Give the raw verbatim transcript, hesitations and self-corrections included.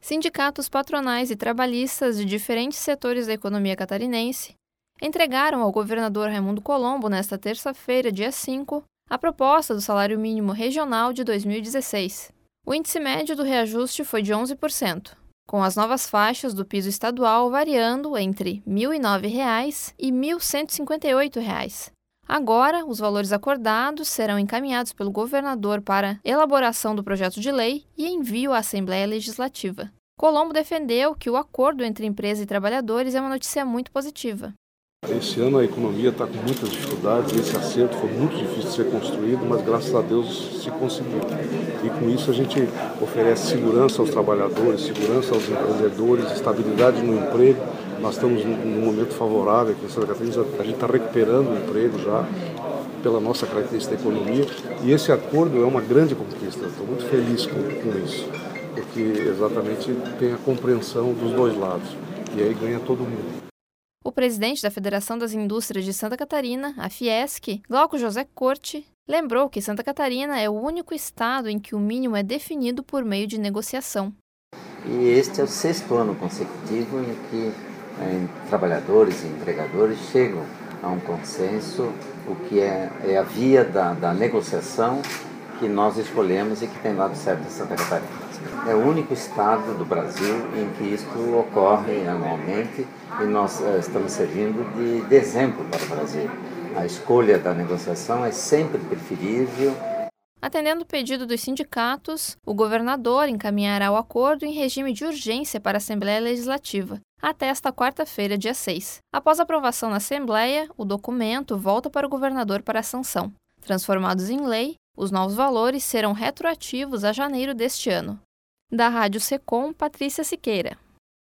Sindicatos patronais e trabalhistas de diferentes setores da economia catarinense entregaram ao governador Raimundo Colombo, nesta terça-feira, dia cinco, a proposta do salário mínimo regional de dois mil e dezesseis. O índice médio do reajuste foi de onze por cento, com as novas faixas do piso estadual variando entre mil e nove reais e mil cento e cinquenta e oito reais. Agora, os valores acordados serão encaminhados pelo governador para elaboração do projeto de lei e envio à Assembleia Legislativa. Colombo defendeu que o acordo entre empresa e trabalhadores é uma notícia muito positiva. Esse ano a economia está com muitas dificuldades, esse acerto foi muito difícil de ser construído, mas graças a Deus se conseguiu. E com isso a gente oferece segurança aos trabalhadores, segurança aos empreendedores, estabilidade no emprego. Nós estamos num momento favorável aqui em Santa Catarina, a gente está recuperando o emprego já pela nossa característica da economia e esse acordo é uma grande conquista. Estou muito feliz com, com isso, porque exatamente tem a compreensão dos dois lados e aí ganha todo mundo. O presidente da Federação das Indústrias de Santa Catarina, a Fiesc, Glauco José Corte, lembrou que Santa Catarina é o único estado em que o mínimo é definido por meio de negociação. E este é o sexto ano consecutivo em que eh, trabalhadores e empregadores chegam a um consenso, o que é, é a via da, da negociação que nós escolhemos e que tem dado certo em Santa Catarina. É o único estado do Brasil em que isto ocorre anualmente e nós uh, estamos servindo de, de exemplo para o Brasil. A escolha da negociação é sempre preferível. Atendendo o pedido dos sindicatos, o governador encaminhará o acordo em regime de urgência para a Assembleia Legislativa, até esta quarta-feira, dia seis. Após a aprovação na Assembleia, o documento volta para o governador para a sanção. Transformados em lei, os novos valores serão retroativos a janeiro deste ano. Da Rádio Secom, Patrícia Siqueira.